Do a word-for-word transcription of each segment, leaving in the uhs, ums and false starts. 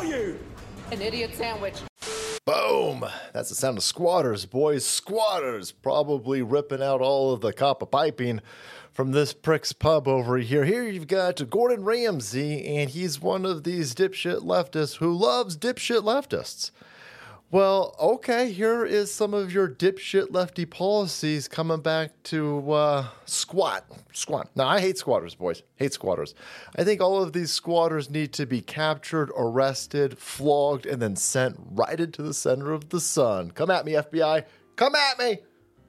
you? An idiot sandwich. Boom! That's the sound of squatters, boys. Squatters probably ripping out all of the copper piping from this prick's pub over here. Here you've got Gordon Ramsay, and he's one of these dipshit leftists who loves dipshit leftists. Well, okay, here is some of your dipshit lefty policies coming back to uh, squat. Squat. Now, I hate squatters, boys. Hate squatters. I think all of these squatters need to be captured, arrested, flogged, and then sent right into the center of the sun. Come at me, F B I. Come at me!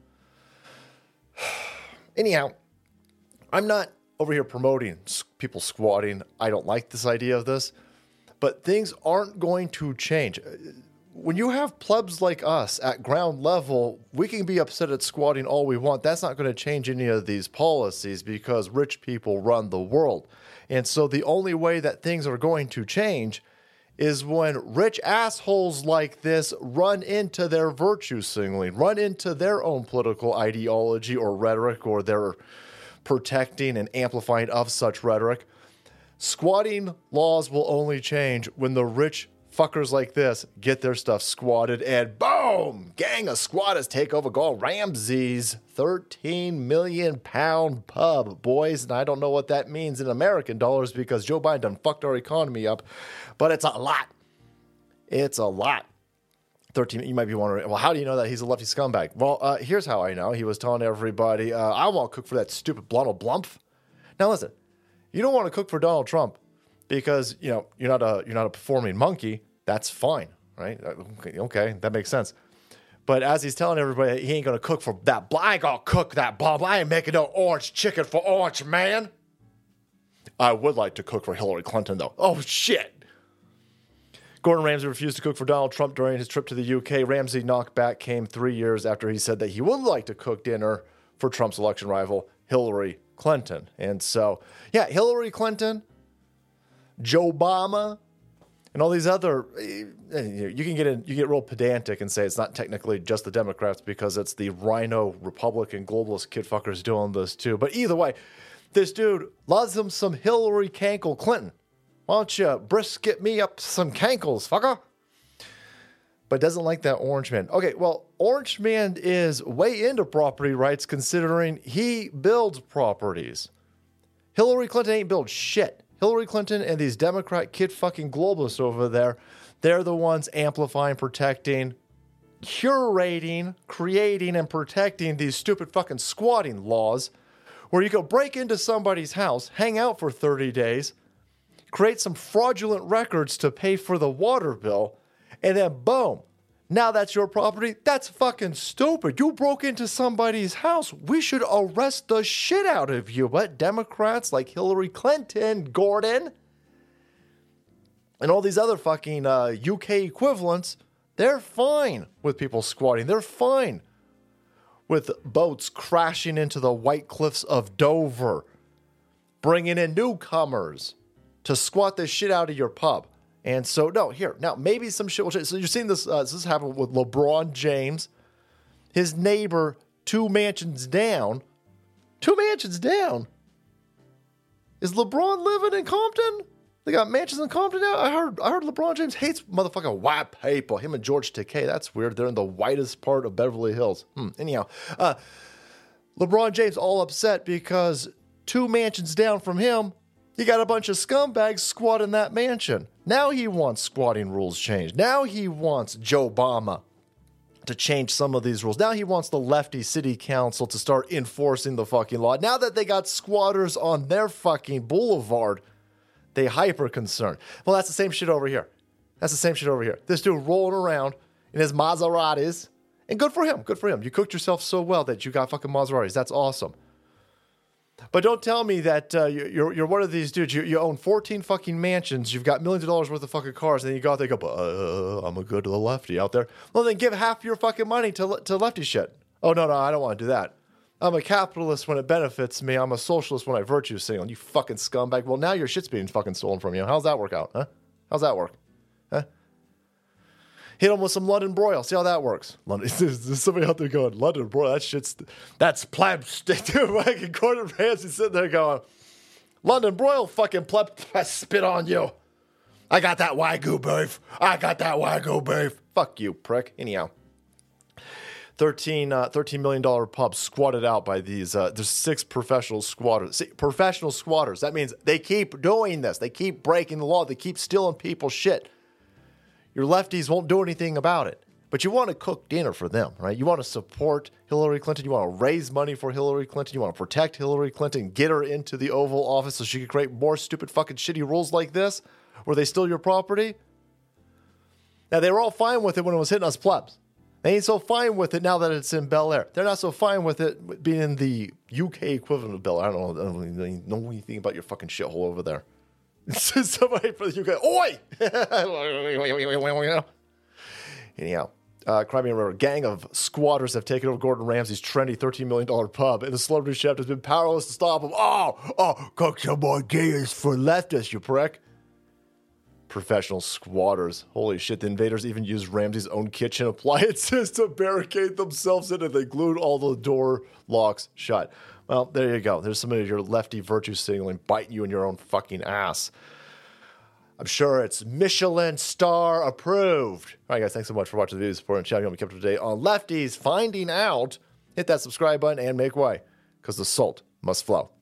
Anyhow, I'm not over here promoting people squatting. I don't like this idea of this. But things aren't going to change. When you have plebs like us at ground level, we can be upset at squatting all we want. That's not going to change any of these policies because rich people run the world. And so the only way that things are going to change is when rich assholes like this run into their virtue signaling, run into their own political ideology or rhetoric or their protecting and amplifying of such rhetoric. Squatting laws will only change when the rich fuckers like this get their stuff squatted, and boom! Gang of squatters take over Gordon Ramsay's thirteen million pound pub, boys. And I don't know what that means in American dollars because Joe Biden done fucked our economy up, but it's a lot. It's a lot. thirteen, you might be wondering, well, how do you know that he's a lefty scumbag? Well, uh, here's how I know. He was telling everybody, uh, I won't cook for that stupid Donald Blumpf. Now listen, you don't want to cook for Donald Trump because, you know, you're not a you're not a performing monkey. That's fine, right? Okay, okay, that makes sense. But as he's telling everybody, he ain't gonna cook for that. I ain't gonna cook that bomb. I ain't making no orange chicken for Orange Man. I would like to cook for Hillary Clinton, though. Oh shit! Gordon Ramsay refused to cook for Donald Trump during his trip to the U K. Ramsay knockback came three years after he said that he would like to cook dinner for Trump's election rival, Hillary Clinton. And so, yeah, Hillary Clinton, Joe Obama, and all these other, you can get in, you get real pedantic and say it's not technically just the Democrats because it's the rhino Republican globalist kid fuckers doing this too. But either way, this dude loves him some Hillary Cankle Clinton. Why don't you brisket me up some cankles, fucker? But doesn't like that Orange Man. Okay, well, Orange Man is way into property rights considering he builds properties. Hillary Clinton ain't built shit. Hillary Clinton and these Democrat kid fucking globalists over there, they're the ones amplifying, protecting, curating, creating, and protecting these stupid fucking squatting laws where you go break into somebody's house, hang out for thirty days, create some fraudulent records to pay for the water bill, and then boom, now that's your property. That's fucking stupid. You broke into somebody's house. We should arrest the shit out of you. But Democrats like Hillary Clinton, Gordon, and all these other fucking uh, U K equivalents, they're fine with people squatting. They're fine with boats crashing into the White Cliffs of Dover, bringing in newcomers to squat the shit out of your pub. And so, no, here, now, maybe some shit will change. So you're seeing this, uh, this happen with LeBron James, his neighbor, two mansions down. Two mansions down? Is LeBron living in Compton? They got mansions in Compton now? I heard I heard LeBron James hates motherfucking white people. Him and George Takei, that's weird. They're in the whitest part of Beverly Hills. Hmm, anyhow, uh, LeBron James all upset because two mansions down from him, he got a bunch of scumbags squatting that mansion. Now he wants squatting rules changed. Now he wants Joe Obama to change some of these rules. Now he wants the lefty city council to start enforcing the fucking law. Now that they got squatters on their fucking boulevard, they hyper concerned. Well, that's the same shit over here. That's the same shit over here. This dude rolling around in his Maseratis. And good for him. Good for him. You cooked yourself so well that you got fucking Maseratis. That's awesome. But don't tell me that uh, you're you're one of these dudes. You, you own fourteen fucking mansions. You've got millions of dollars worth of fucking cars, and then you go out there and go, uh, I'm a good little lefty out there. Well, then give half your fucking money to to lefty shit. Oh, no, no, I don't want to do that. I'm a capitalist when it benefits me. I'm a socialist when I virtue signal. You fucking scumbag. Well, now your shit's being fucking stolen from you. How's that work out, huh? How's that work? Huh? Hit him with some London broil. See how that works. London, there's somebody out there going, London broil, that shit's, that's pleb stick. Fucking Gordon Ramsay sitting there going, London broil, fucking pleb, I spit on you. I got that Wagyu beef. I got that Wagyu beef. Fuck you, prick. Anyhow. thirteen, uh, thirteen million dollars pub squatted out by these, uh, there's six professional squatters. See, professional squatters. That means they keep doing this. They keep breaking the law. They keep stealing people's shit. Your lefties won't do anything about it. But you want to cook dinner for them, right? You want to support Hillary Clinton. You want to raise money for Hillary Clinton. You want to protect Hillary Clinton, get her into the Oval Office so she can create more stupid fucking shitty rules like this where they steal your property. Now, they were all fine with it when it was hitting us plebs. They ain't so fine with it now that it's in Bel Air. They're not so fine with it being in the U K equivalent of Bel Air. I don't know, I don't really know anything about your fucking shithole over there. Somebody for the U K. Oi! Anyhow, uh, Crimea River. Gang of squatters have taken over Gordon Ramsay's trendy thirteen million dollars pub, and the celebrity chef has been powerless to stop them. Oh, oh, cook some more gears for leftists, you prick. Professional squatters. Holy shit, the invaders even used Ramsay's own kitchen appliances to barricade themselves in, and they glued all the door locks shut. Well, there you go. There's some of your lefty virtue signaling biting you in your own fucking ass. I'm sure it's Michelin star approved. All right, guys, thanks so much for watching the video, supporting the channel. You want to be kept up to date on lefties finding out. Hit that subscribe button and make way, because the salt must flow.